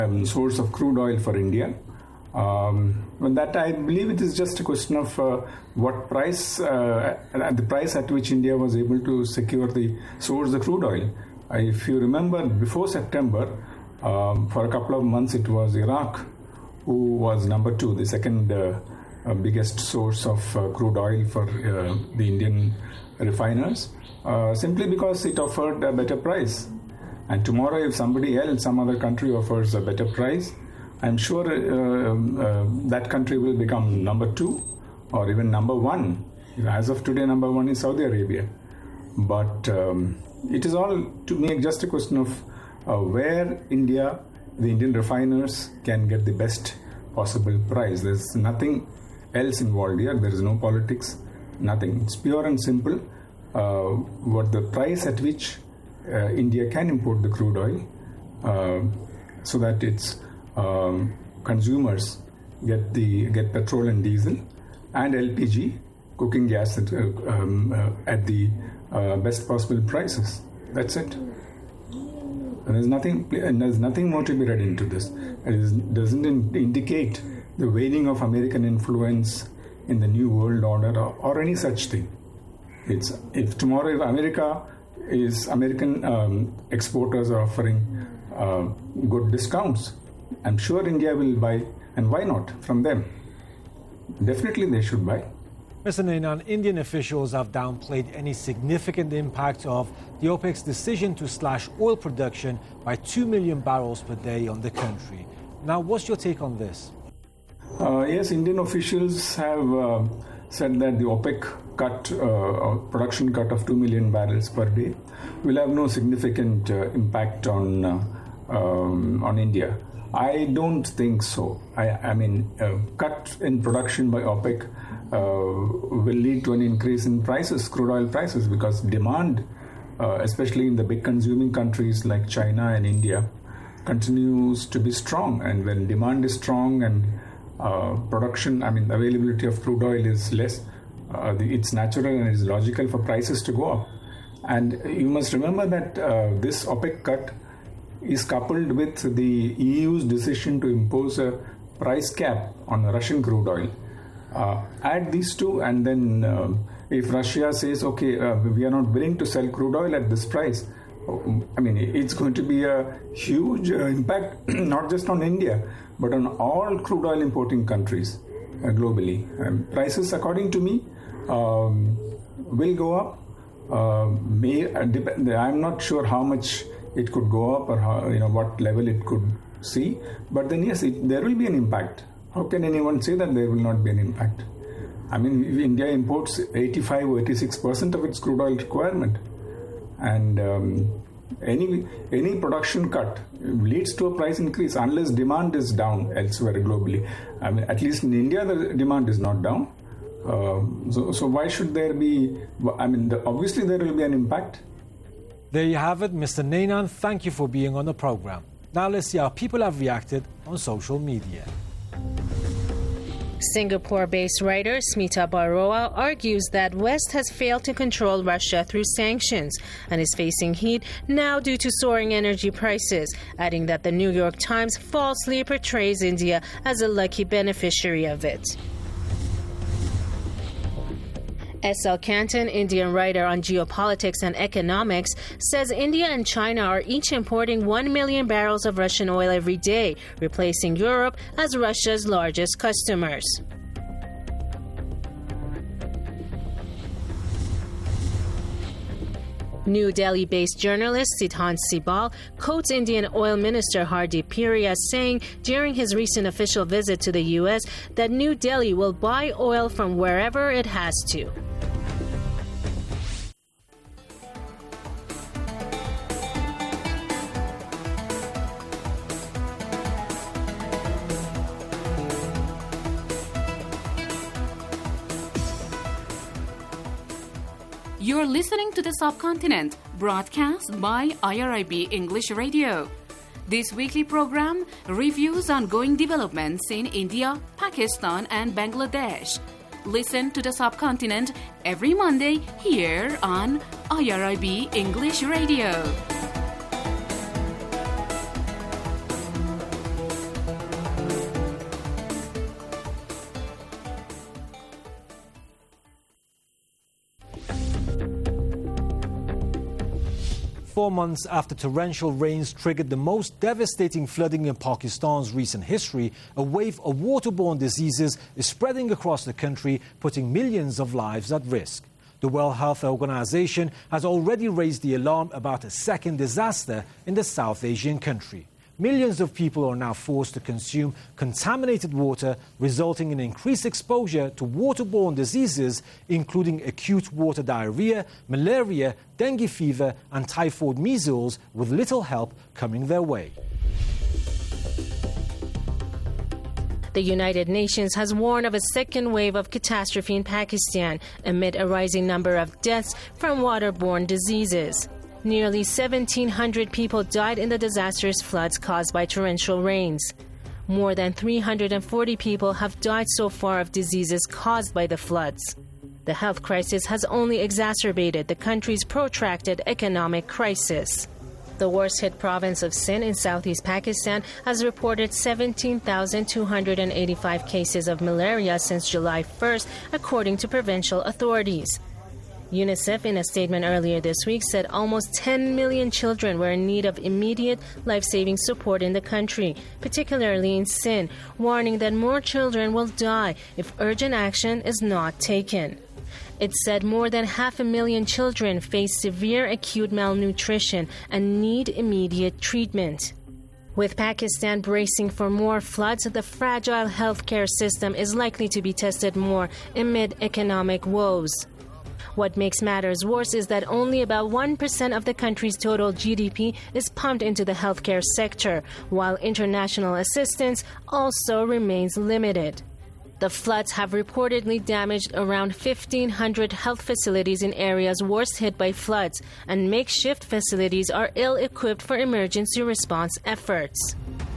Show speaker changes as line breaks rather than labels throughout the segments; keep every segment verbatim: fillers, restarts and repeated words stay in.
um, source of crude oil for India. Um, but that I believe it is just a question of uh, what price, uh, at the price at which India was able to secure the source of crude oil. Uh, if you remember, before September, um, for a couple of months, it was Iraq who was number two, the second uh, uh, biggest source of uh, crude oil for uh, the Indian refiners, uh, simply because it offered a better price. And tomorrow, if somebody else, some other country offers a better price, I'm sure uh, uh, that country will become number two or even number one. As of today, number one is Saudi Arabia. But um, it is all, to me, just a question of uh, where India, the Indian refiners, can get the best possible price. There's nothing else involved here. There is no politics, nothing. It's pure and simple. Uh, what the price at which uh, India can import the crude oil uh, so that its Um, consumers get the get petrol and diesel and L P G cooking gas at, uh, um, uh, at the uh, best possible prices. That's it. And there's nothing. And there's nothing more to be read into this. It is, doesn't in, indicate the waning of American influence in the new world order or, or any such thing. It's if tomorrow if America is American um, exporters are offering uh, good discounts, I'm sure India will buy, and why not, from them? Definitely they should buy.
Mister Nainan, Indian officials have downplayed any significant impact of the OPEC's decision to slash oil production by two million barrels per day on the country. Now, what's your take on this?
Uh, yes, Indian officials have uh, said that the OPEC cut, uh, production cut of two million barrels per day will have no significant uh, impact on, uh, um, on India. I don't think so. I, I mean, uh, cut in production by OPEC uh, will lead to an increase in prices, crude oil prices, because demand, uh, especially in the big consuming countries like China and India, continues to be strong. And when demand is strong and uh, production, I mean, availability of crude oil is less, uh, the, it's natural and it's logical for prices to go up. And you must remember that uh, this OPEC cut is coupled with the E U's decision to impose a price cap on Russian crude oil. Uh, add these two, and then uh, if Russia says, okay, uh, we are not willing to sell crude oil at this price, I mean, it's going to be a huge uh, impact, not just on India, but on all crude oil importing countries uh, globally. Um, prices, according to me, um, will go up. Uh, may, uh, dep- I'm not sure how much it could go up or how, you know, what level it could see. But then, yes, it, there will be an impact. How can anyone say that there will not be an impact? I mean, India imports eighty-five or eighty-six percent of its crude oil requirement. And um, any any production cut leads to a price increase unless demand is down elsewhere globally. I mean, at least in India, the demand is not down. Uh, so, so why should there be, I mean, the, obviously there will be an impact.
There you have it, Mister Nainan. Thank you for being on the program. Now let's see how people have reacted on social media.
Singapore-based writer Smita Baroa argues that West has failed to control Russia through sanctions and is facing heat now due to soaring energy prices, adding that the New York Times falsely portrays India as a lucky beneficiary of it. S L Canton, Indian writer on geopolitics and economics, says India and China are each importing one million barrels of Russian oil every day, replacing Europe as Russia's largest customers. New Delhi-based journalist Siddhant Sibal quotes Indian Oil Minister Hardeep Puri as saying during his recent official visit to the U S that New Delhi will buy oil from wherever it has to.
You're listening to The Subcontinent, broadcast by I R I B English Radio. This weekly program reviews ongoing developments in India, Pakistan, and Bangladesh. Listen to The Subcontinent every Monday here on I R I B English Radio.
four months after torrential rains triggered the most devastating flooding in Pakistan's recent history, a wave of waterborne diseases is spreading across the country, putting millions of lives at risk. The World Health Organization has already raised the alarm about a second disaster in the South Asian country. Millions of people are now forced to consume contaminated water, resulting in increased exposure to waterborne diseases, including acute water diarrhea, malaria, dengue fever, and typhoid measles, with little help coming their way.
The United Nations has warned of a second wave of catastrophe in Pakistan amid a rising number of deaths from waterborne diseases. Nearly seventeen hundred people died in the disastrous floods caused by torrential rains. More than three hundred forty people have died so far of diseases caused by the floods. The health crisis has only exacerbated the country's protracted economic crisis. The worst-hit province of Sindh in southeast Pakistan has reported seventeen thousand two hundred eighty-five cases of malaria since July first, according to provincial authorities. UNICEF, in a statement earlier this week, said almost ten million children were in need of immediate life-saving support in the country, particularly in Sindh, warning that more children will die if urgent action is not taken. It said more than half a million children face severe acute malnutrition and need immediate treatment. With Pakistan bracing for more floods, the fragile healthcare system is likely to be tested more amid economic woes. What makes matters worse is that only about one percent of the country's total G D P is pumped into the healthcare sector, while international assistance also remains limited. The floods have reportedly damaged around fifteen hundred health facilities in areas worst hit by floods, and makeshift facilities are ill-equipped for emergency response efforts.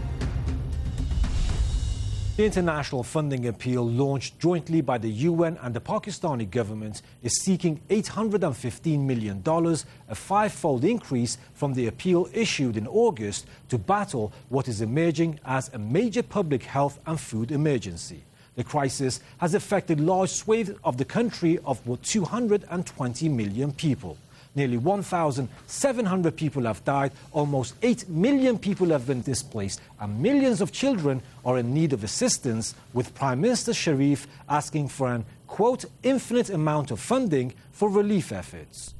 The international funding appeal launched jointly by the U N and the Pakistani government is seeking eight hundred fifteen million dollars, a five-fold increase from the appeal issued in August to battle what is emerging as a major public health and food emergency. The crisis has affected large swathes of the country of two hundred twenty million people. Nearly one thousand seven hundred people have died, almost eight million people have been displaced, and millions of children are in need of assistance, with Prime Minister Sharif asking for an, quote, infinite amount of funding for relief efforts.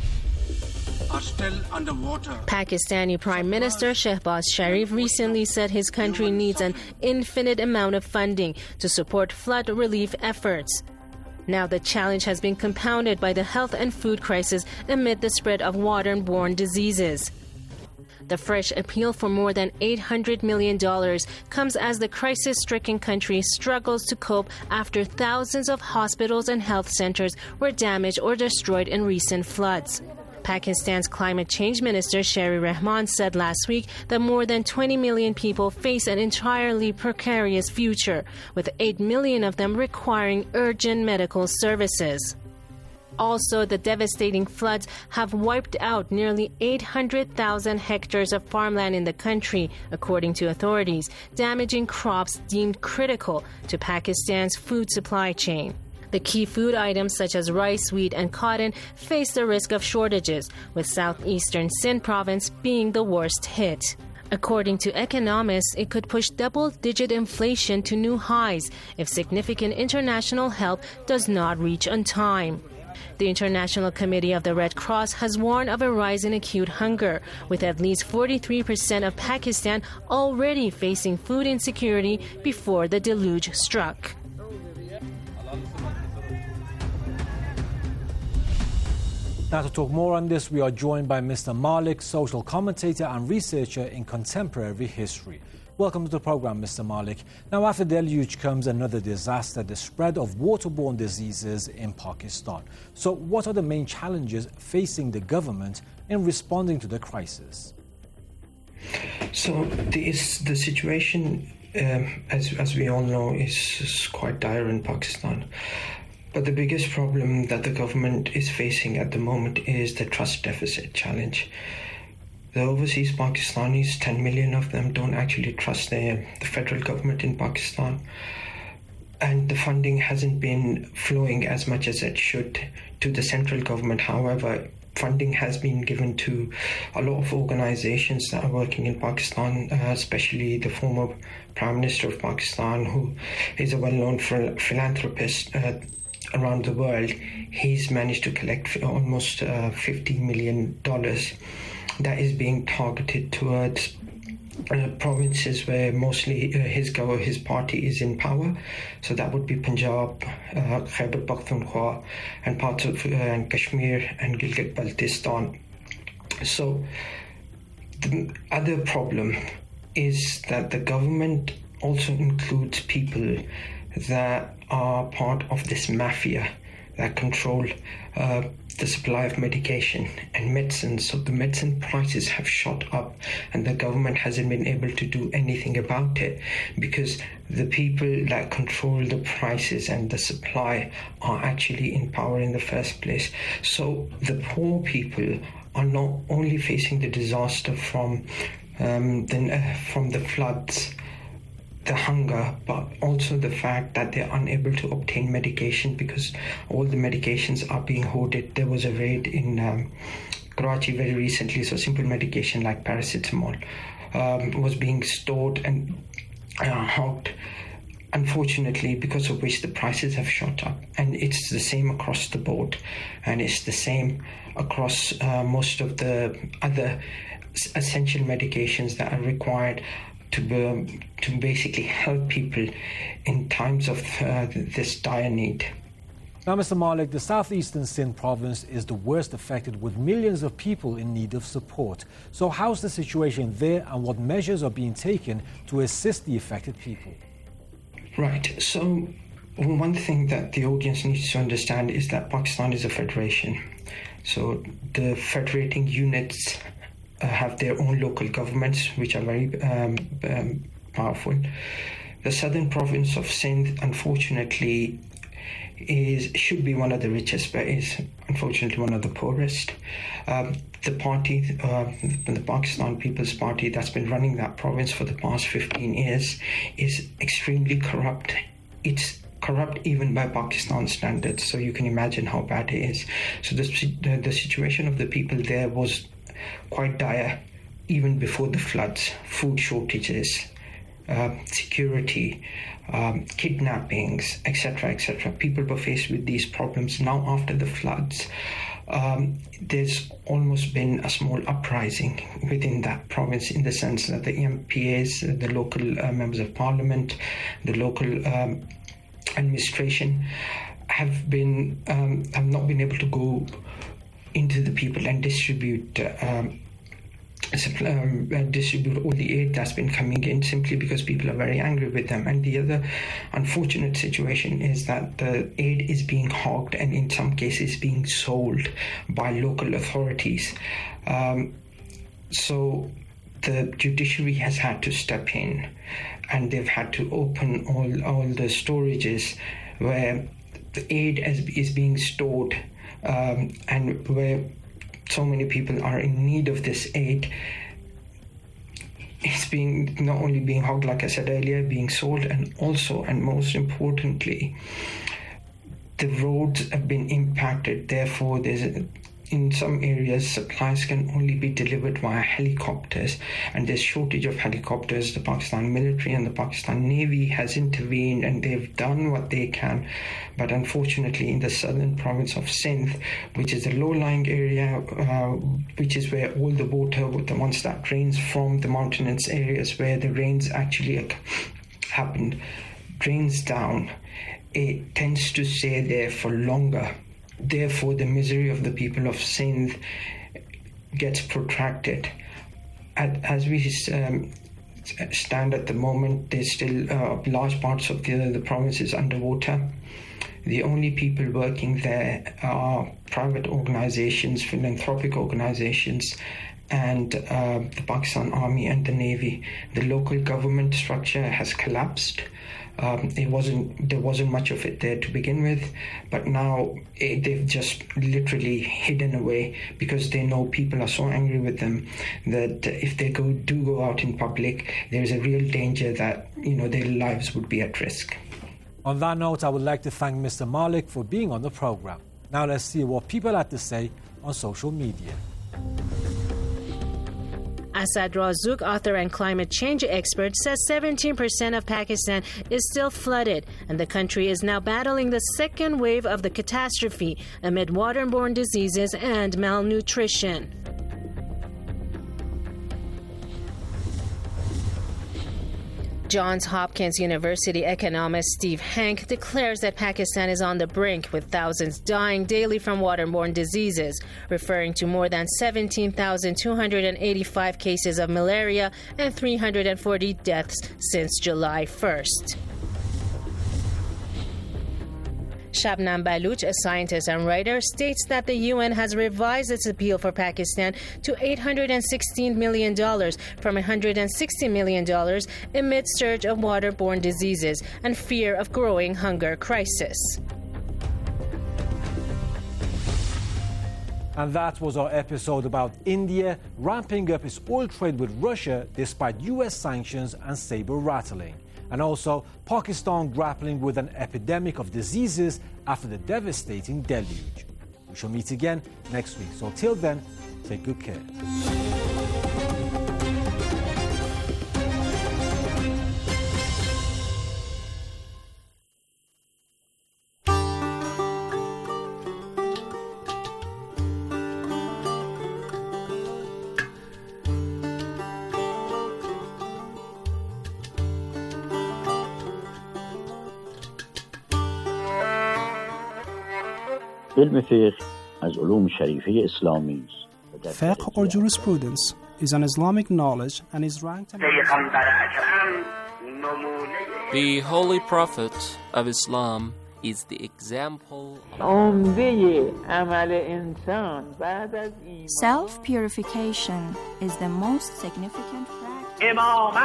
Are still underwater.
Pakistani Prime Minister Shehbaz Sharif recently said his country needs an infinite amount of funding to support flood relief efforts. Now the challenge has been compounded by the health and food crisis amid the spread of waterborne diseases. The fresh appeal for more than eight hundred million dollars comes as the crisis-stricken country struggles to cope after thousands of hospitals and health centers were damaged or destroyed in recent floods. Pakistan's climate change minister Sherry Rahman said last week that more than twenty million people face an entirely precarious future, with eight million of them requiring urgent medical services. Also, the devastating floods have wiped out nearly eight hundred thousand hectares of farmland in the country, according to authorities, damaging crops deemed critical to Pakistan's food supply chain. The key food items such as rice, wheat, and cotton face the risk of shortages, with southeastern Sindh province being the worst hit. According to economists, it could push double-digit inflation to new highs if significant international help does not reach on time. The International Committee of the Red Cross has warned of a rise in acute hunger, with at least forty-three percent of Pakistan already facing food insecurity before the deluge struck.
Now, to talk more on this, we are joined by Mister Malik, social commentator and researcher in contemporary history. Welcome to the program, Mister Malik. Now, after deluge comes another disaster, the spread of waterborne diseases in Pakistan. So what are the main challenges facing the government in responding to the crisis?
So the, is, the situation, um, as, as we all know, is, is quite dire in Pakistan. But the biggest problem that the government is facing at the moment is the trust deficit challenge. The overseas Pakistanis, ten million of them, don't actually trust the, the federal government in Pakistan. And the funding hasn't been flowing as much as it should to the central government. However, funding has been given to a lot of organizations that are working in Pakistan, uh, especially the former Prime Minister of Pakistan, who is a well-known phil- philanthropist uh, around the world. He's managed to collect almost uh, fifty million dollars that is being targeted towards Uh, provinces where mostly uh, his go his party is in power. So that would be Punjab, uh, Khyber Pakhtunkhwa, and parts of uh, Kashmir and Gilgit-Baltistan. So the other problem is that the government also includes people that are part of this mafia that control uh, the supply of medication and medicine. So the medicine prices have shot up, and the government hasn't been able to do anything about it because the people that control the prices and the supply are actually in power in the first place. So the poor people are not only facing the disaster from um, the, uh, from the floods, the hunger, but also the fact that they're unable to obtain medication because all the medications are being hoarded. There was a raid in um, Karachi very recently, so simple medication like paracetamol um, was being stored and uh, hogged, unfortunately, because of which the prices have shot up. And it's the same across the board, and it's the same across uh, most of the other essential medications that are required to um, to basically help people in times of uh, this dire need.
Now, Mister Malik, the southeastern Sindh province is the worst affected, with millions of people in need of support. So how's the situation there, and what measures are being taken to assist the affected people?
Right. So one thing that the audience needs to understand is that Pakistan is a federation. So the federating units Uh, have their own local governments, which are very um, um, powerful. The southern province of Sindh, unfortunately, is should be one of the richest, but is unfortunately one of the poorest. Um, the party, uh, the Pakistan People's Party, that's been running that province for the past fifteen years, is extremely corrupt. It's corrupt even by Pakistan standards, so you can imagine how bad it is. So the the, the situation of the people there was quite dire even before the floods. Food shortages, uh, security, um, kidnappings, et cetera, et cetera. People were faced with these problems. Now, after the floods, um, there's almost been a small uprising within that province, in the sense that the M P As, the local uh, members of parliament, the local um, administration have been um, have not been able to go into the people and distribute um, um, distribute all the aid that's been coming in, simply because people are very angry with them. And the other unfortunate situation is that the aid is being hogged and in some cases being sold by local authorities. Um, so the judiciary has had to step in, and they've had to open all, all the storages where the aid is, is being stored, Um, and where so many people are in need of this aid. It's being not only being hogged, like I said earlier, being sold, and also, and most importantly, the roads have been impacted. Therefore, there's a, in some areas, supplies can only be delivered via helicopters, and there's shortage of helicopters. The Pakistan military and the Pakistan Navy has intervened, and they've done what they can. But unfortunately, in the southern province of Sindh, which is a low-lying area, uh, which is where all the water, the ones that drains from the mountainous areas where the rains actually happened, drains down, it tends to stay there for longer. Therefore, the misery of the people of Sindh gets protracted. As we um, stand at the moment, there's still uh, large parts of the, the province is underwater. The only people working there are private organizations, philanthropic organizations, and uh, the Pakistan Army and the Navy. The local government structure has collapsed. Um, it wasn't there wasn't much of it there to begin with, but now it, they've just literally hidden away because they know people are so angry with them that if they go do go out in public, there is a real danger that, you know, their lives would be at risk.
On that note, I would like to thank Mister Malik for being on the program. Now let's see what people had to say on social media.
Asad Razzouk, author and climate change expert, says seventeen percent of Pakistan is still flooded, and the country is now battling the second wave of the catastrophe amid waterborne diseases and malnutrition. Johns Hopkins University economist Steve Hanke declares that Pakistan is on the brink, with thousands dying daily from waterborne diseases, referring to more than seventeen thousand two hundred eighty-five cases of malaria and three hundred forty deaths since July first. Shabnam Baluch, a scientist and writer, states that the U N has revised its appeal for Pakistan to eight hundred sixteen million dollars from one hundred sixty million dollars amid surge of waterborne diseases and fear of growing hunger crisis.
And that was our episode about India ramping up its oil trade with Russia despite U S sanctions and saber rattling. And also Pakistan grappling with an epidemic of diseases after the devastating deluge. We shall meet again next week. So till then, take good care.
Fiqh or jurisprudence is an Islamic knowledge and is ranked among
The Holy Prophet of Islam is the example.
Self-purification is the most significant practice.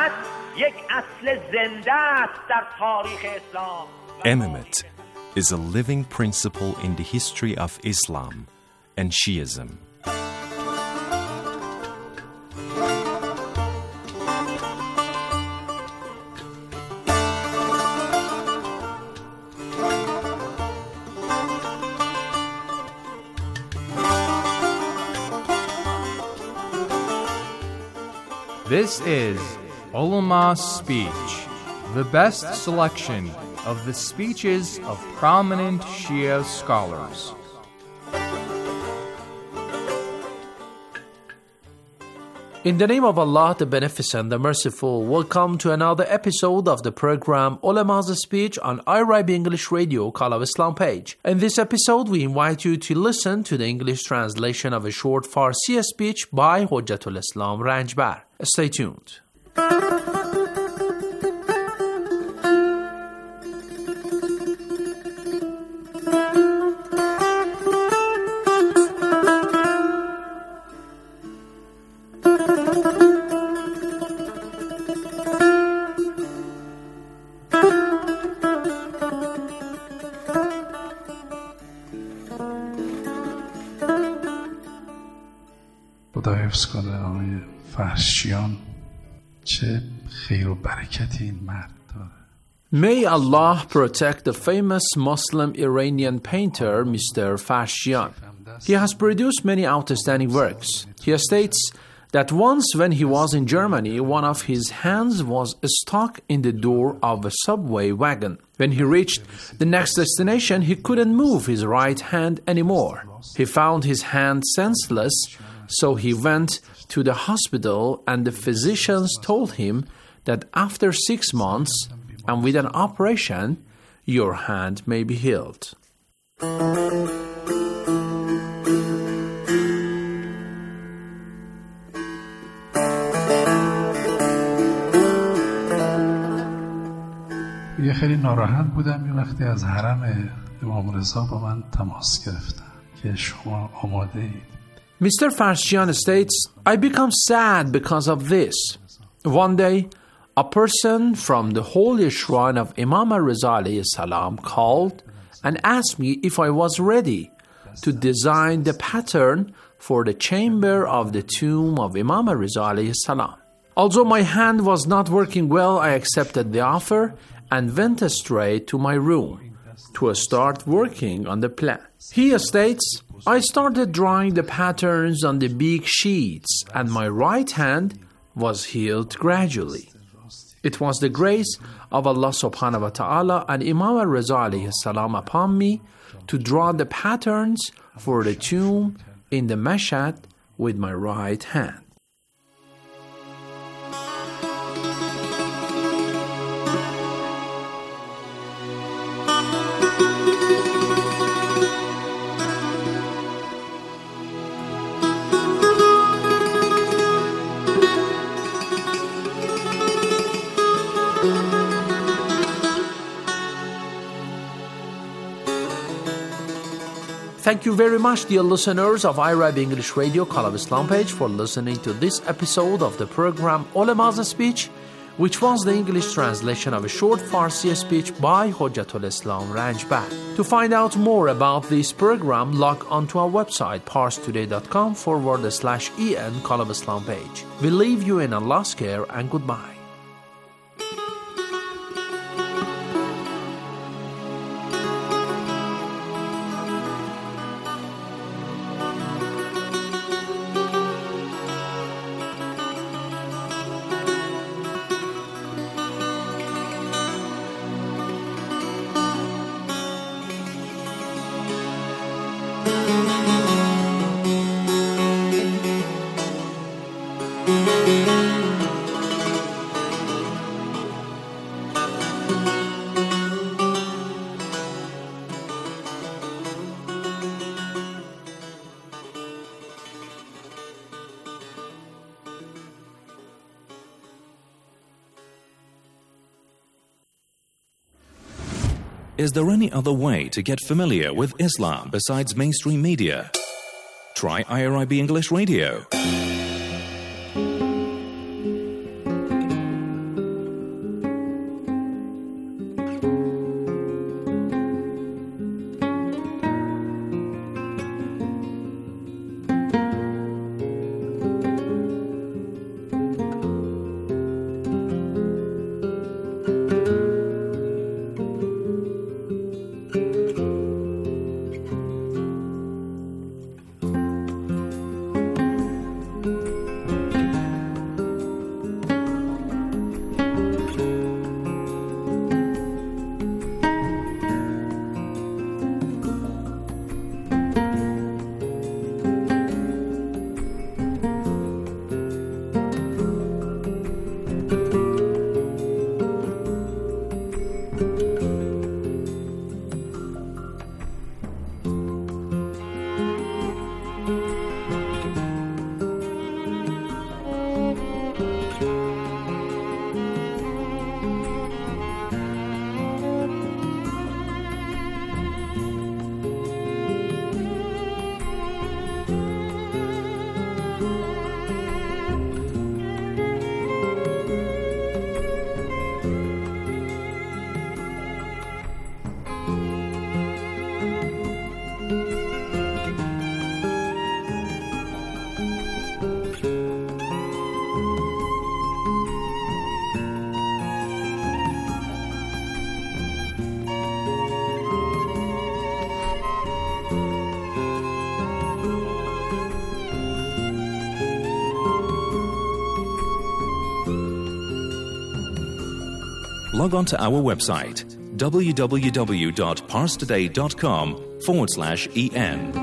Imamate is a living principle in the history of Islam and Shiism.
This is Ulama Speech, the best selection of the speeches of prominent Shia scholars.
In the name of Allah, the Beneficent, the Merciful, welcome to another episode of the program Ulama's Speech on I R I B English Radio, Call of Islam page. In this episode, we invite you to listen to the English translation of a short Farsi speech by Hujjatul Islam Ranjbar. Stay tuned.
خدا حفظ کنه آقای فرشیان چه خیر و برکتی این مرد داره.
May Allah protect the famous Muslim Iranian painter Mister Farshian. He has produced many outstanding works. He states that once when he was in Germany, one of his hands was stuck in the door of a subway wagon. When he reached the next destination, he couldn't move his right hand anymore. He found his hand senseless, so he went to the hospital, and the physicians told him that after six months and with an operation, your hand may be healed.
یه خیلی ناراحت بودم یه وقتی از حرم امام رضا با من تماس گرفتن که شما آماده اید.
Mister Farshian states, I become sad because of this. One day, a person from the holy shrine of Imam Reza alayhi salam called and asked me if I was ready to design the pattern for the chamber of the tomb of Imam Reza alayhi salam. Although my hand was not working well, I accepted the offer and went straight to my room to start working on the plan. He states, I started drawing the patterns on the big sheets, and my right hand was healed gradually. It was the grace of Allah subhanahu wa ta'ala and Imam al-Raza alayhi salam upon me to draw the patterns for the tomb in the Mashhad with my right hand. Thank you very much, dear listeners of I R I B English Radio Call of Islam page, for listening to this episode of the program Ulama's Speech, which was the English translation of a short Farsi speech by Hujjatul Islam Ranjbad. To find out more about this program, log on to our website parstoday.com forward slash en Call of Islam page. We leave you in Allah's care and goodbye.
Is there any other way to get familiar with Islam besides mainstream media? Try I R I B English Radio. Log on to our website www.parstoday.com forward slash en.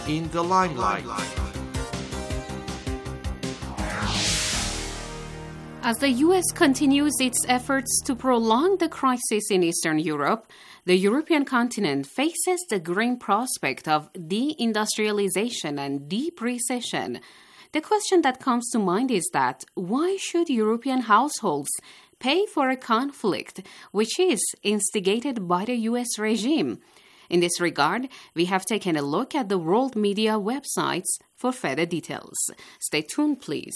in the limelight.
As the U S continues its efforts to prolong the crisis in Eastern Europe, the European continent faces the grim prospect of deindustrialization and deep recession. The question that comes to mind is that why should European households pay for a conflict which is instigated by the U S regime? In this regard, we have taken a look at the world media websites for further details. Stay tuned, please.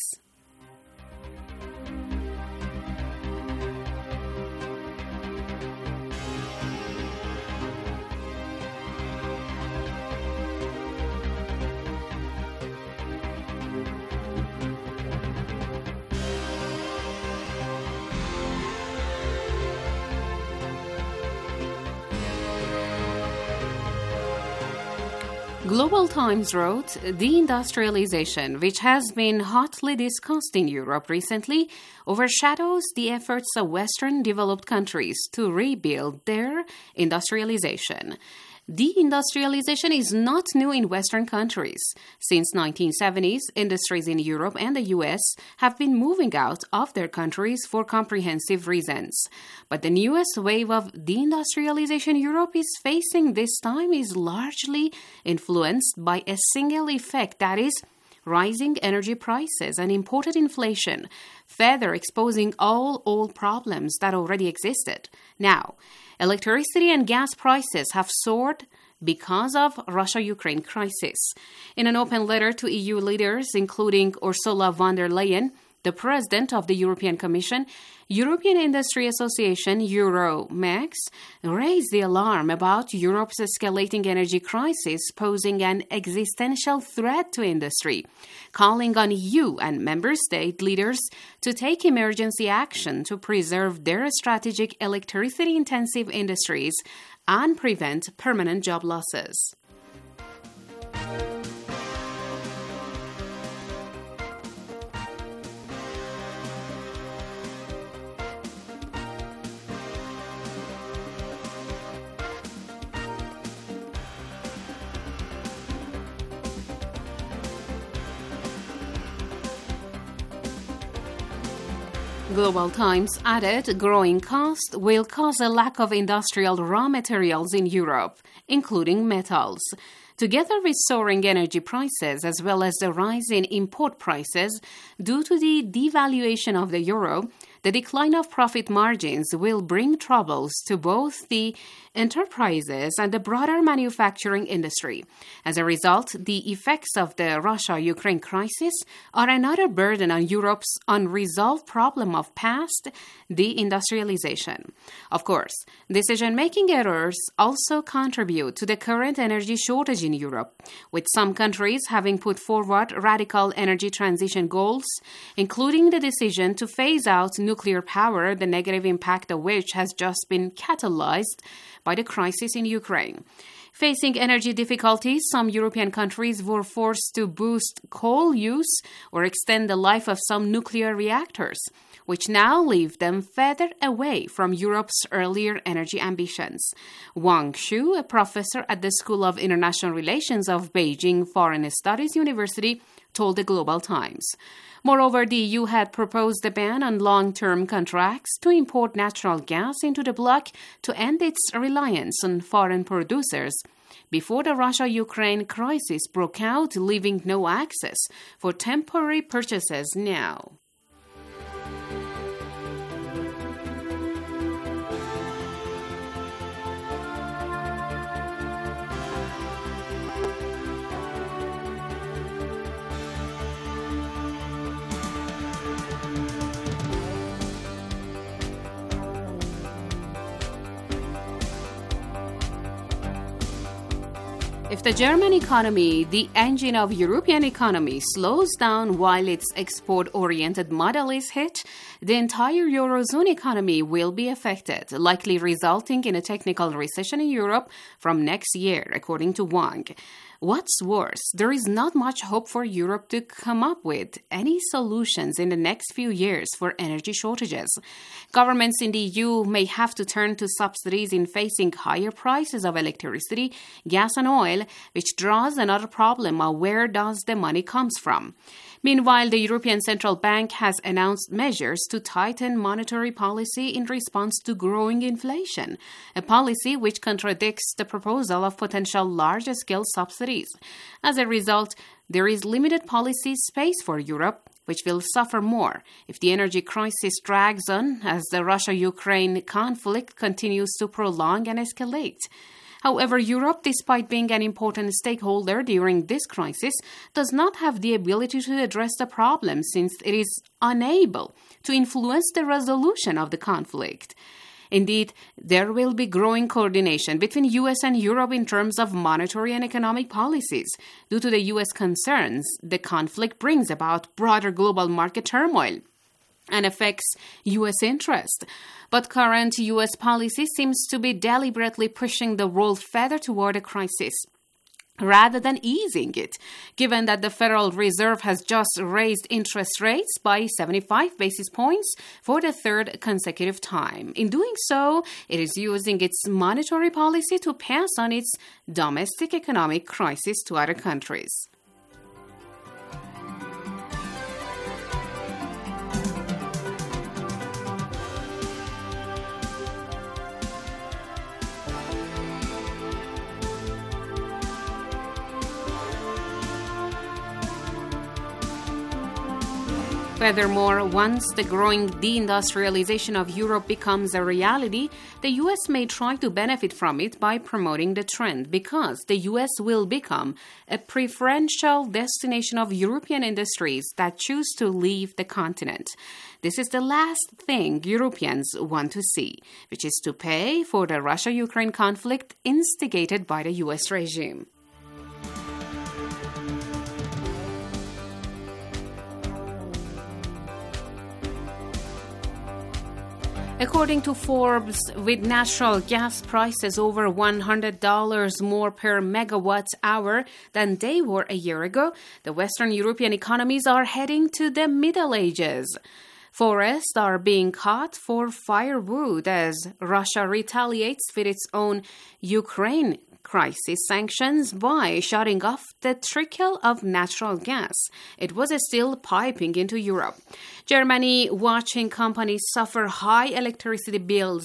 Global Times wrote, deindustrialization, which has been hotly discussed in Europe recently, overshadows the efforts of Western developed countries to rebuild their industrialization. Deindustrialization is not new in Western countries. Since nineteen seventies, industries in Europe and the U S have been moving out of their countries for comprehensive reasons. But the newest wave of deindustrialization Europe is facing this time is largely influenced by a single effect, that is, rising energy prices and imported inflation, further exposing all old problems that already existed. Now, electricity and gas prices have soared because of Russia-Ukraine crisis. In an open letter to E U leaders, including Ursula von der Leyen, the President of the European Commission, European Industry Association, Euromax, raised the alarm about Europe's escalating energy crisis posing an existential threat to industry, calling on E U and member state leaders to take emergency action to preserve their strategic electricity-intensive industries and prevent permanent job losses. Global Times added, growing costs will cause a lack of industrial raw materials in Europe, including metals. Together with soaring energy prices as well as the rise in import prices due to the devaluation of the euro, the decline of profit margins will bring troubles to both the enterprises and the broader manufacturing industry. As a result, the effects of the Russia-Ukraine crisis are another burden on Europe's unresolved problem of past deindustrialization. Of course, decision-making errors also contribute to the current energy shortage in Europe, with some countries having put forward radical energy transition goals, including the decision to phase out nuclear power, the negative impact of which has just been catalyzed by the crisis in Ukraine. Facing energy difficulties, some European countries were forced to boost coal use or extend the life of some nuclear reactors, which now leave them further away from Europe's earlier energy ambitions. Wang Xu, a professor at the School of International Relations of Beijing Foreign Studies University, told the Global Times. Moreover, the E U had proposed a ban on long-term contracts to import natural gas into the bloc to end its reliance on foreign producers before the Russia-Ukraine crisis broke out, leaving no access for temporary purchases now. If the German economy, the engine of European economy, slows down while its export-oriented model is hit, the entire Eurozone economy will be affected, likely resulting in a technical recession in Europe from next year, according to Wang. What's worse, there is not much hope for Europe to come up with any solutions in the next few years for energy shortages. Governments in the E U may have to turn to subsidies in facing higher prices of electricity, gas and oil, which draws another problem of where does the money comes from. Meanwhile, the European Central Bank has announced measures to tighten monetary policy in response to growing inflation, a policy which contradicts the proposal of potential large-scale subsidies. As a result, there is limited policy space for Europe, which will suffer more if the energy crisis drags on as the Russia-Ukraine conflict continues to prolong and escalate. However, Europe, despite being an important stakeholder during this crisis, does not have the ability to address the problem since it is unable to influence the resolution of the conflict. Indeed, there will be growing coordination between U S and Europe in terms of monetary and economic policies. Due to the U S concerns, the conflict brings about broader global market turmoil and affects U S interest. But current U S policy seems to be deliberately pushing the world further toward a crisis, rather than easing it, given that the Federal Reserve has just raised interest rates by seventy-five basis points for the third consecutive time. In doing so, it is using its monetary policy to pass on its domestic economic crisis to other countries. Furthermore, once the growing deindustrialization of Europe becomes a reality, the U S may try to benefit from it by promoting the trend, because the U S will become a preferential destination of European industries that choose to leave the continent. This is the last thing Europeans want to see, which is to pay for the Russia-Ukraine conflict instigated by the U S regime. According to Forbes, with natural gas prices over one hundred dollars more per megawatt hour than they were a year ago, the Western European economies are heading to the Middle Ages. Forests are being cut for firewood as Russia retaliates with its own Ukraine crisis sanctions by shutting off the trickle of natural gas. It was still piping into Europe. Germany, watching companies suffer high electricity bills,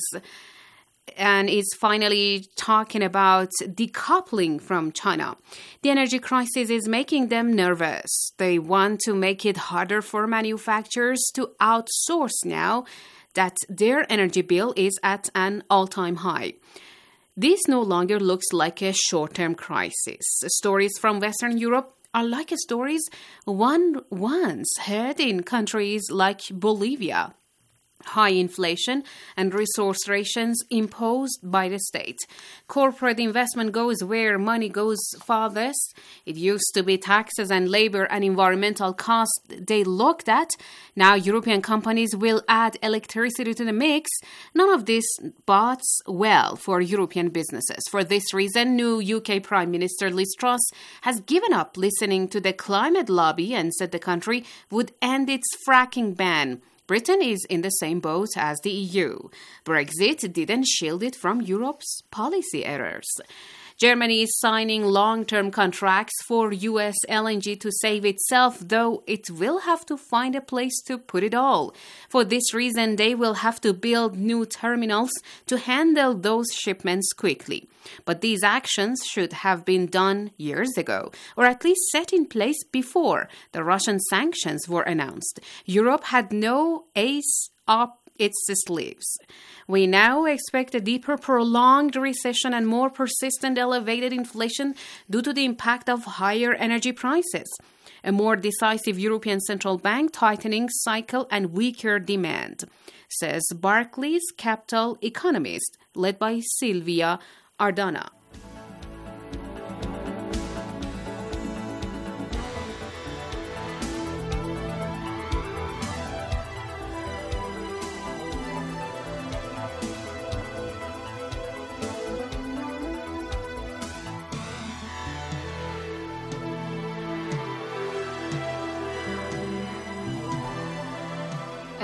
and is finally talking about decoupling from China. The energy crisis is making them nervous. They want to make it harder for manufacturers to outsource now that their energy bill is at an all-time high. This no longer looks like a short-term crisis. Stories from Western Europe are like stories one once heard in countries like Bolivia. High inflation and resource rations imposed by the state. Corporate investment goes where money goes farthest. It used to be taxes and labor and environmental costs they looked at. Now European companies will add electricity to the mix. None of this bodes well for European businesses. For this reason, new U K Prime Minister Liz Truss has given up listening to the climate lobby and said the country would end its fracking ban. Britain is in the same boat as the E U. Brexit didn't shield it from Europe's policy errors. Germany is signing long-term contracts for U S L N G to save itself, though it will have to find a place to put it all. For this reason, they will have to build new terminals to handle those shipments quickly. But these actions should have been done years ago, or at least set in place before the Russian sanctions were announced. Europe had no ace up its sleeves. We now expect a deeper, prolonged recession and more persistent elevated inflation due to the impact of higher energy prices, a more decisive European Central Bank tightening cycle and weaker demand, says Barclays Capital economist led by Silvia Ardana.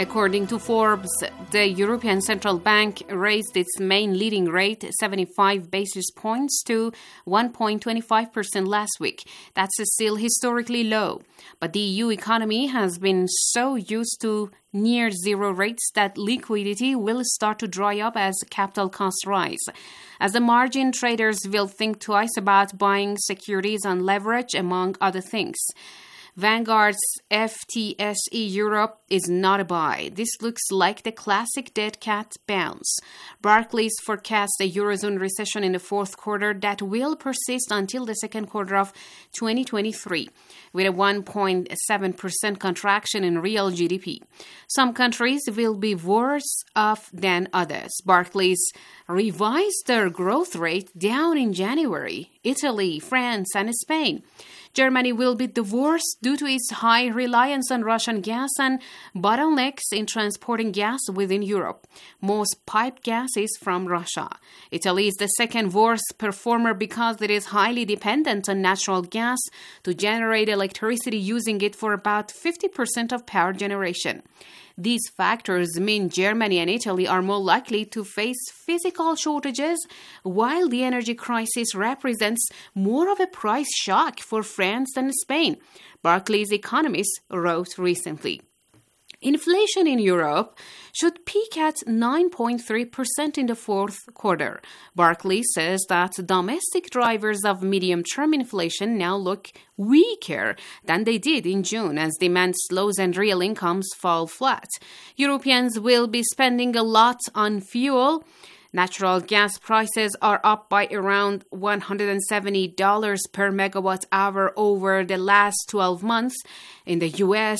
According to Forbes, the European Central Bank raised its main leading rate seventy-five basis points to one point two five percent last week. That's still historically low. But the E U economy has been so used to near zero rates that liquidity will start to dry up as capital costs rise. As the margin traders will think twice about buying securities on leverage, among other things. Vanguard's F T S E Europe is not a buy. This looks like the classic dead cat bounce. Barclays forecasts a Eurozone recession in the fourth quarter that will persist until the second quarter of twenty twenty-three, with a one point seven percent contraction in real G D P. Some countries will be worse off than others. Barclays revised their growth rate down in January. Italy, France, and Spain. Germany will be the worst due to its high reliance on Russian gas and bottlenecks in transporting gas within Europe. Most piped gas is from Russia. Italy is the second worst performer because it is highly dependent on natural gas to generate electricity, using it for about fifty percent of power generation. These factors mean Germany and Italy are more likely to face physical shortages, while the energy crisis represents more of a price shock for France than Spain, Barclays economists wrote recently. Inflation in Europe should peak at nine point three percent in the fourth quarter. Barclays says that domestic drivers of medium-term inflation now look weaker than they did in June as demand slows and real incomes fall flat. Europeans will be spending a lot on fuel. Natural gas prices are up by around one hundred seventy dollars per megawatt hour over the last twelve months. In the U S,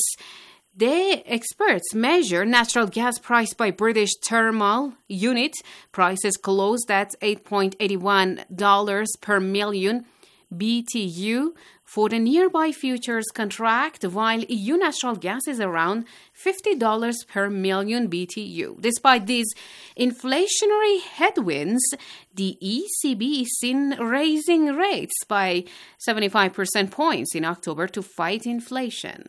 the experts measure natural gas price by British thermal unit. Prices closed at eight point eight one dollars per million B T U for the nearby futures contract, while E U natural gas is around fifty dollars per million B T U. Despite these inflationary headwinds, the E C B is seen raising rates by seventy-five percent points in October to fight inflation.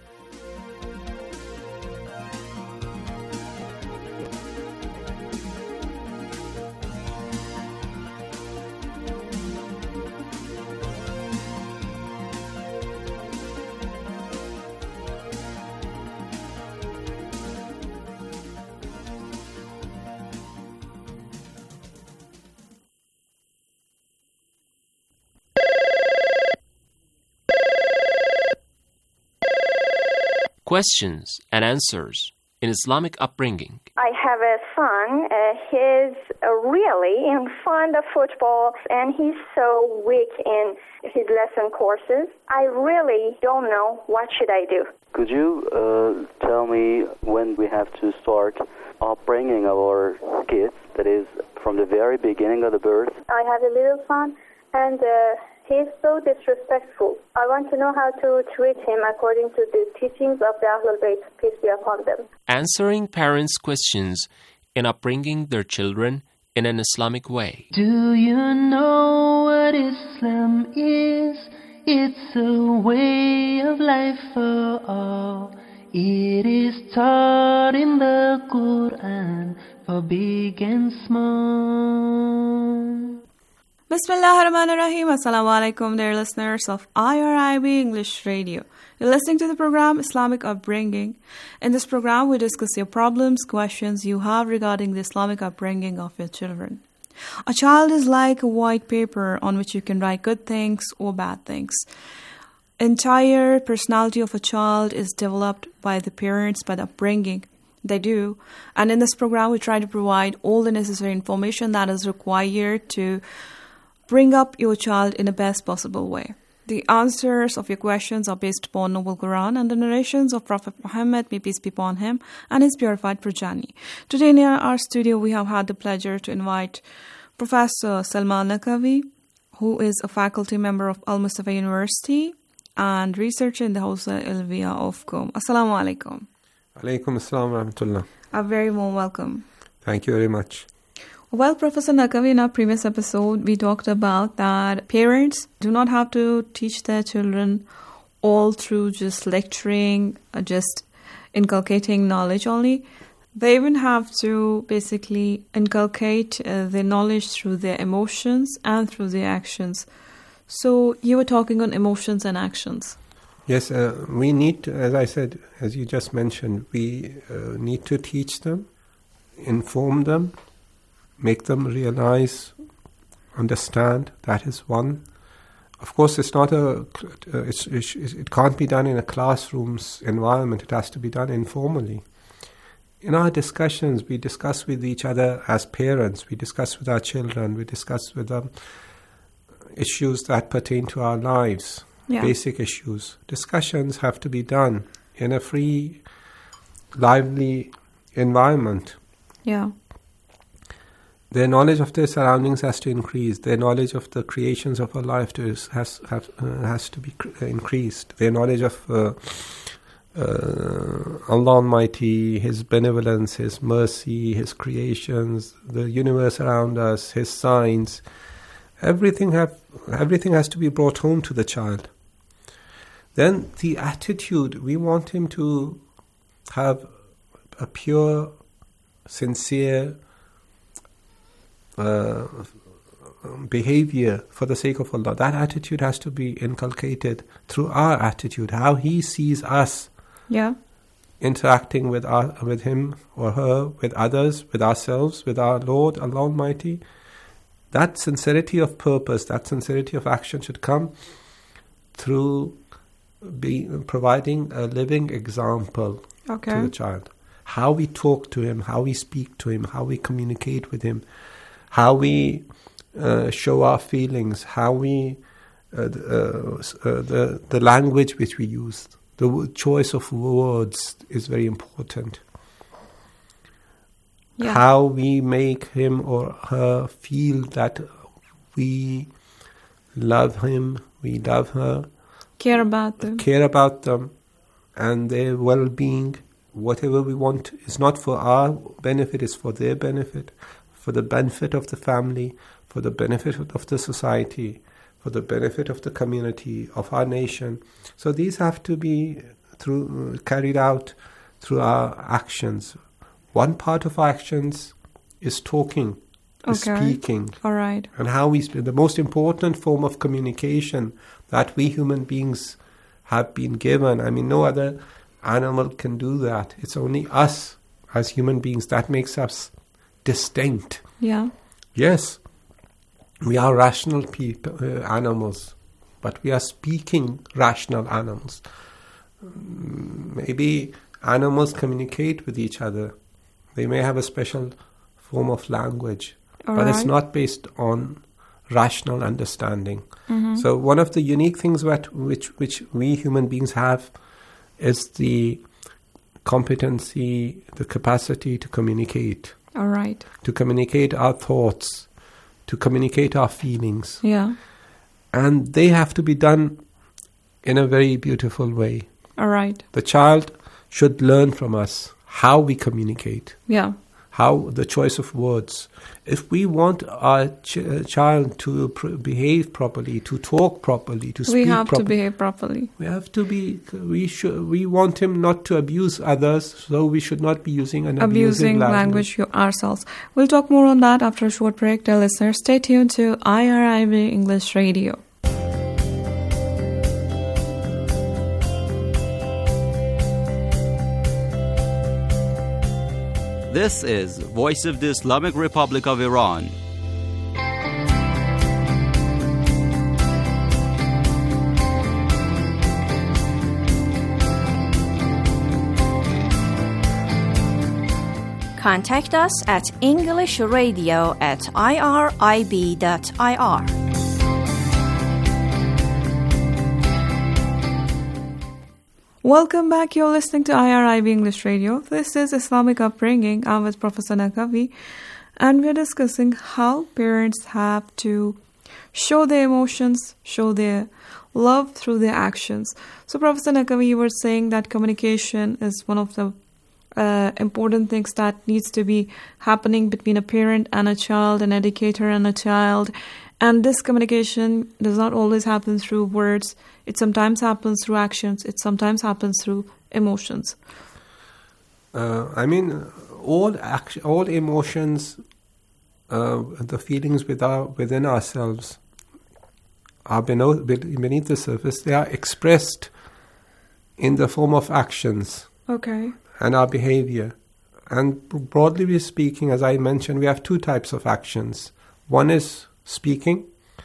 Questions and answers in Islamic upbringing.
I have a son. Uh, he's uh, really in fond of football, and he's so weak in his lesson courses. I really don't know what should I do.
Could you uh, tell me when we have to start upbringing our kids, that is, from the very beginning of the birth?
I have a little son, and uh, he's so disrespectful. I want to know how to treat him according to the teachings of the Ahlul Bayt, peace be upon them.
Answering parents' questions in upbringing their children in an Islamic way.
Do you know what Islam is? It's a way of life for all. It is taught in the Quran for big and small.
Bismillah ar-Rahman ar-Rahim. Assalamu alaikum, dear listeners of I R I B English Radio. You're listening to the program Islamic Upbringing. In this program, we discuss your problems, questions you have regarding the Islamic upbringing of your children. A child is like a white paper on which you can write good things or bad things. Entire personality of a child is developed by the parents, by the upbringing they do. And in this program, we try to provide all the necessary information that is required to bring up your child in the best possible way. The answers of your questions are based upon Noble Quran and the narrations of Prophet Muhammad, may peace be upon him, and his purified progeny. Today in our studio, we have had the pleasure to invite Professor Salman Naqvi, who is a faculty member of Al Mustafa University and researcher in the Hausa Ilmiya of Qom. Assalamu alaikum.
Alaikum assalam wa rahmatullah.
A very warm welcome.
Thank you very much.
Well, Professor Naqvi, in our previous episode, we talked about that parents do not have to teach their children all through just lecturing, or just inculcating knowledge only. They even have to basically inculcate uh, their knowledge through their emotions and through their actions. So you were talking on emotions and actions.
Yes, uh, we need to, as I said, as you just mentioned, we uh, need to teach them, inform them, make them realize, understand. That is one. Of course, it's not a. Uh, it's, it's, it can't be done in a classroom's environment. It has to be done informally. In our discussions, we discuss with each other as parents. We discuss with our children. We discuss with them issues that pertain to our lives,
yeah.
basic issues. Discussions have to be done in a free, lively environment.
Yeah.
Their knowledge of their surroundings has to increase. Their knowledge of the creations of our life to is, has have, uh, has to be cr- increased. Their knowledge of uh, uh, Allah Almighty, His benevolence, His mercy, His creations, the universe around us, His signs, everything have everything has to be brought home to the child. Then the attitude, we want him to have a pure, sincere Uh, behavior for the sake of Allah. That attitude has to be inculcated through our attitude, how He sees us
yeah.
interacting with our, with Him or her, with others, with ourselves, with our Lord, Allah Almighty. That sincerity of purpose, that sincerity of action should come through be, providing a living example
okay.
to the child. How we talk to him, how we speak to him, how we communicate with him, how we uh, show our feelings, how we uh, uh, uh, the the language which we use, the w- choice of words is very important.
Yeah.
How we make him or her feel that we love him, we love her,
care about them,
care about them, and their well-being. Whatever we want is not for our benefit; it's for their benefit. For the benefit of the family, for the benefit of the society, for the benefit of the community, of our nation. So these have to be through uh, carried out through our actions. One part of our actions is talking, is
okay.
speaking.
All right.
And how we speak. The most important form of communication that we human beings have been given. I mean, no other animal can do that. It's only us as human beings that makes us distinct.
Yeah.
Yes, we are rational people, uh, animals, but we are speaking rational animals. Maybe animals communicate with each other. They may have a special form of language,
All
but
right.
it's not based on rational understanding.
Mm-hmm.
So one of the unique things that which which we human beings have is the competency, the capacity to communicate.
All right.
To communicate our thoughts, to communicate our feelings.
Yeah.
And they have to be done in a very beautiful way.
All right.
The child should learn from us how we communicate.
Yeah.
How the choice of words. If we want our ch- child to pr- behave properly, to talk properly, to speak
we have
properly,
to behave properly.
We have to be. We should. We want him not to abuse others, so we should not be using an
abusing
language.
language ourselves. We'll talk more on that after a short break. Dear listeners, stay tuned to I R I B English Radio.
This is Voice of the Islamic Republic of Iran.
Contact us at englishradio at irib dot I R.
Welcome back. You're listening to I R I B English Radio. This is Islamic Upbringing. I'm with Professor Naqvi, and we're discussing how parents have to show their emotions, show their love through their actions. So, Professor Naqvi, you were saying that communication is one of the uh, important things that needs to be happening between a parent and a child, an educator and a child. And this communication does not always happen through words. It sometimes happens through actions. It sometimes happens through emotions.
Uh, I mean, all action, all emotions, uh, the feelings with our, within ourselves are beneath, beneath the surface. They are expressed in the form of actions.
Okay.
And our behavior. And broadly speaking, as I mentioned, we have two types of actions. One is speaking,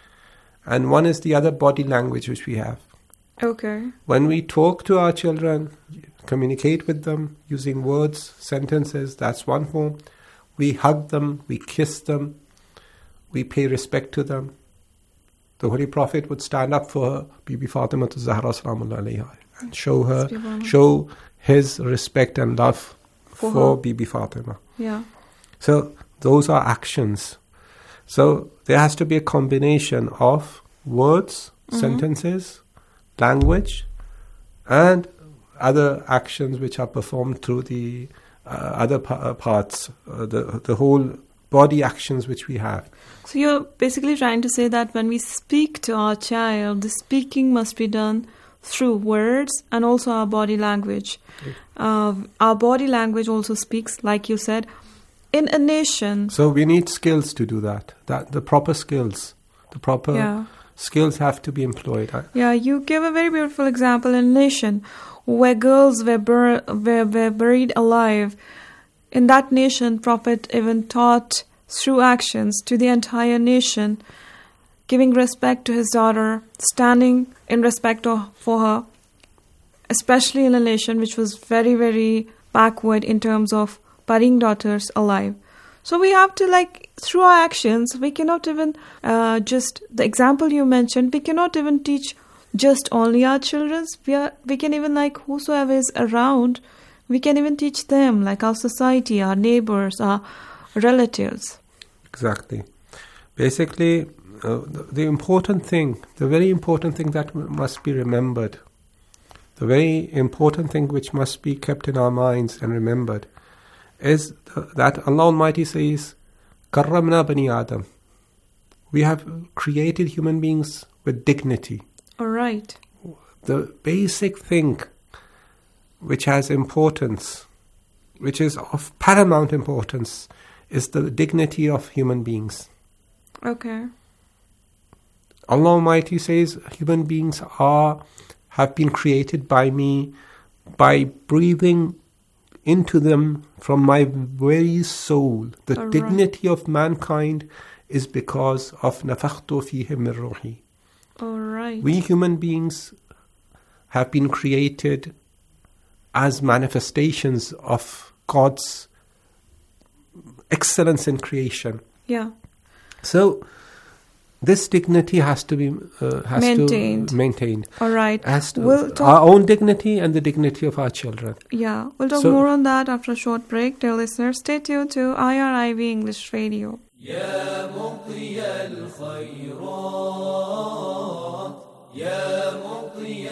and one is the other body language which we have.
Okay.
When we talk to our children, communicate with them using words, sentences, that's one form. We hug them, we kiss them, we pay respect to them. The Holy Prophet would stand up for her, Bibi Fatima Zahra Salaamullah alayha, and show her, show his respect and love for, for Bibi Fatima.
Yeah.
So those are actions. So there has to be a combination of words, mm-hmm. sentences, language, and other actions which are performed through the uh, other pa- parts, uh, the the whole body actions which we have.
So you're basically trying to say that when we speak to our child, the speaking must be done through words and also our body language. Okay. Uh, our body language also speaks, like you said, in a nation.
So we need skills to do that. That the proper skills, the proper
yeah.
skills have to be employed.
Yeah, you give a very beautiful example in a nation where girls were, bur- were, were buried alive. In that nation, Prophet even taught through actions to the entire nation, giving respect to his daughter, standing in respect of, for her, especially in a nation which was very, very backward in terms of burying daughters alive. So we have to, like, through our actions, we cannot even uh, just, the example you mentioned, we cannot even teach just only our children. We are, we can even, like, whosoever is around, we can even teach them, like our society, our neighbors, our relatives.
Exactly. Basically, uh, the, the important thing, the very important thing that must be remembered, the very important thing which must be kept in our minds and remembered, is th- that Allah Almighty says, Karramna Bani Adam. We have created human beings with dignity.
All right.
The basic thing which has importance, which is of paramount importance, is the dignity of human beings.
Okay.
Allah Almighty says human beings are have been created by me by breathing into them from my very soul. The
All
dignity right. of mankind is because of nafakhtu fihi min ruhi.
All right.
We human beings have been created as manifestations of God's excellence in creation.
Yeah.
So this dignity has to be uh, has
maintained.
to maintained.
All right.
Has to,
we'll talk
our own dignity and the dignity of our children.
Yeah. We'll talk
so,
more on that after a short break. Dear listeners, stay tuned to I R I B English Radio.
يا مضي الخيرات يا مضي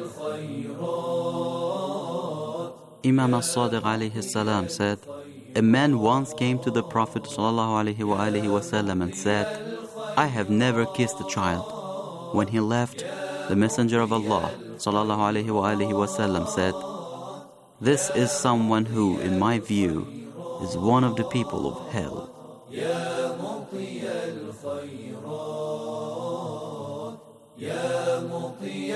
الخيرات.
Imam as-Sadiq alayhi salam said, a man once came to the Prophet sallallahu alayhi wa alihi wasallam and said, I have never kissed a child. When he left, the Messenger of Allah sallallahu alayhi wa alihi wasallam said, this is someone who, in my view, is one of the people of hell.
يا مطي الخيرات يا مطي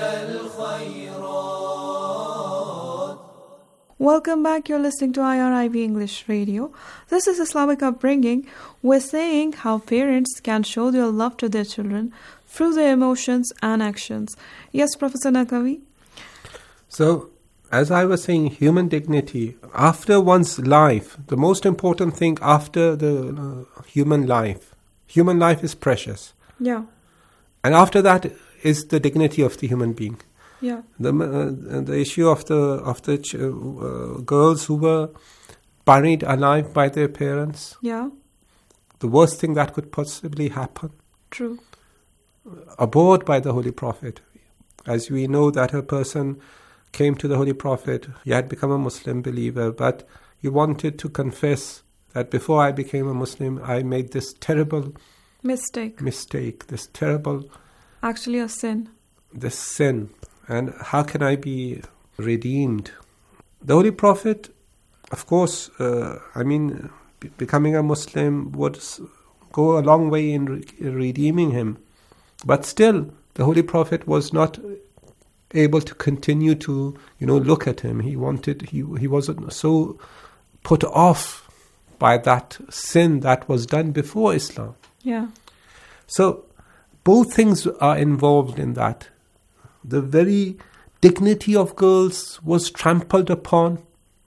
الخيرات.
Welcome back. You're listening to I R I B English Radio. This is Islamic Upbringing. We're saying how parents can show their love to their children through their emotions and actions. Yes, Professor Naqvi?
So, as I was saying, human dignity, after one's life, the most important thing after the uh, human life, human life is precious.
Yeah.
And after that is the dignity of the human being.
Yeah.
The uh, the issue of the of the ch- uh, girls who were buried alive by their parents.
Yeah.
The worst thing that could possibly happen.
True.
Abhorred by the Holy Prophet. As we know that a person came to the Holy Prophet, he had become a Muslim believer, but he wanted to confess that before I became a Muslim, I made this terrible
mistake.
Mistake, this terrible...
Actually a sin.
This sin. And how can I be redeemed? The Holy Prophet of course, uh, I mean, b- becoming a Muslim would go a long way in re- redeeming him. But still, the Holy Prophet was not able to continue to, you know, look at him. He wanted, he he wasn't so put off by that sin that was done before Islam.
Yeah.
So both things are involved in that. The very dignity of girls was trampled upon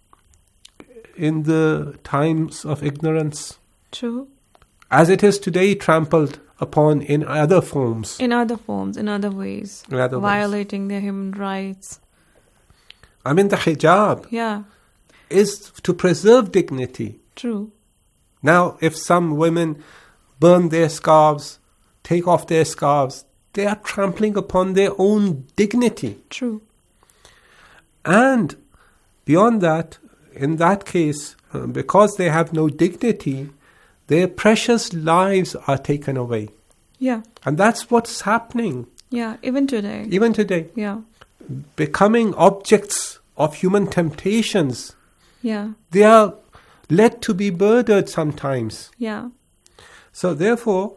in the times of ignorance.
True.
As it is today, trampled upon in other forms.
In other forms, in other ways.
In other
violating ways. Their human rights.
I mean, the hijab
yeah.
is to preserve dignity.
True.
Now, if some women burn their scarves, take off their scarves, they are trampling upon their own dignity.
True.
And beyond that, in that case, uh, because they have no dignity, their precious lives are taken away.
Yeah.
And that's what's happening.
Yeah, even today.
Even today.
Yeah.
Becoming objects of human temptations.
Yeah.
They are led to be murdered sometimes.
Yeah.
So therefore...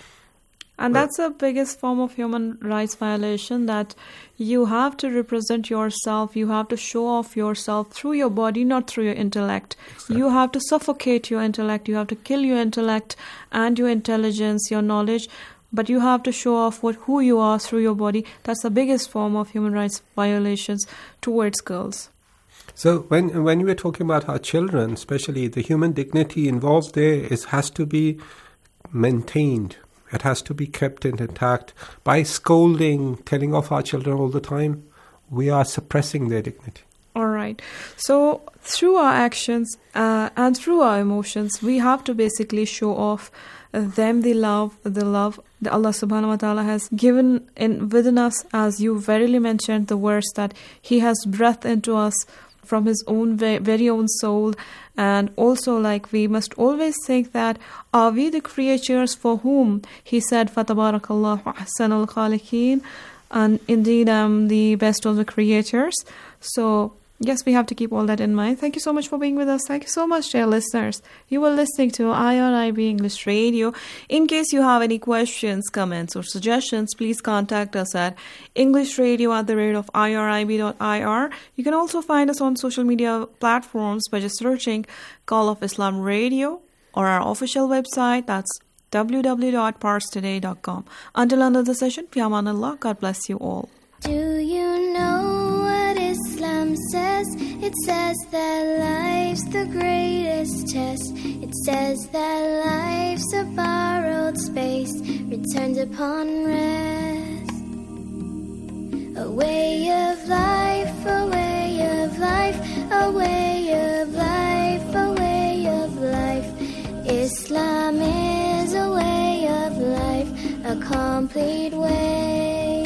And that's the biggest form of human rights violation, that you have to represent yourself, you have to show off yourself through your body, not through your intellect. Exactly. You have to suffocate your intellect, you have to kill your intellect and your intelligence, your knowledge, but you have to show off what who you are through your body. That's the biggest form of human rights violations towards girls.
So when when we are talking about our children, especially, the human dignity involved there is has to be maintained. It has to be kept intact. By scolding, telling off our children all the time, we are suppressing their dignity.
All right. So through our actions uh, and through our emotions, we have to basically show off uh, them the love, the love that Allah subhanahu wa ta'ala has given in within us, as you verily mentioned the verse that He has breathed into us from His own ve- very own soul. And also, like, we must always think that, are we the creatures for whom He said, فَتَبَارَكَ اللَّهُ أَحْسَنُ الْخَالِقِينَ, and indeed I'm the best of the creators. So yes, we have to keep all that in mind. Thank you so much for being with us. Thank you so much, dear listeners. You were listening to I R I B English Radio. In case you have any questions, comments, or suggestions, please contact us at englishradio at the rate of irib dot I R. You can also find us on social media platforms by just searching Call of Islam Radio, or our official website, that's w w w dot pars today dot com. Until another session, fi aman Allah. God bless you all.
Do you know what Islam says? It says that life's the greatest test. It says that life's a borrowed space, returned upon rest. A way of life, a way of life, a way of life, a way of life. Islam is a way of life, a complete way.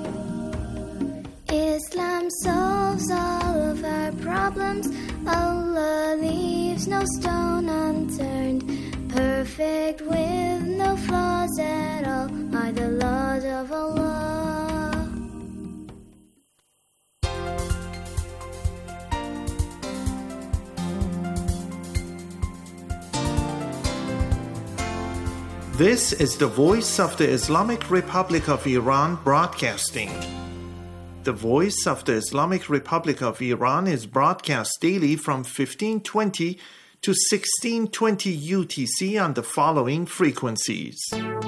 Islam solves all of our problems. Allah leaves no stone unturned. Perfect with no flaws at all are the laws of Allah.
This is the voice of the Islamic Republic of Iran broadcasting. The Voice of the Islamic Republic of Iran is broadcast daily from fifteen twenty to sixteen twenty U T C on the following frequencies.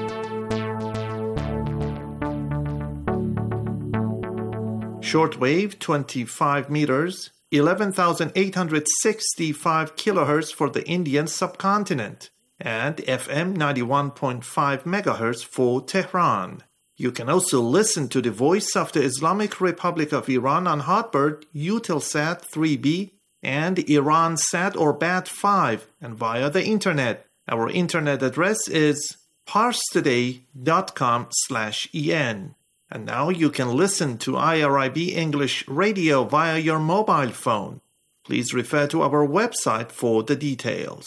Shortwave twenty-five meters, eleven thousand eight hundred sixty-five kilohertz for the Indian subcontinent, and F M ninety-one point five megahertz for Tehran. You can also listen to the Voice of the Islamic Republic of Iran on Hotbird, Eutelsat three B, and Iransat or B A T five, and via the internet. Our internet address is parstoday dot com slash en. And now you can listen to I R I B English Radio via your mobile phone. Please refer to our website for the details.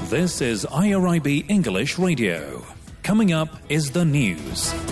This is I R I B English Radio. Coming up is the news.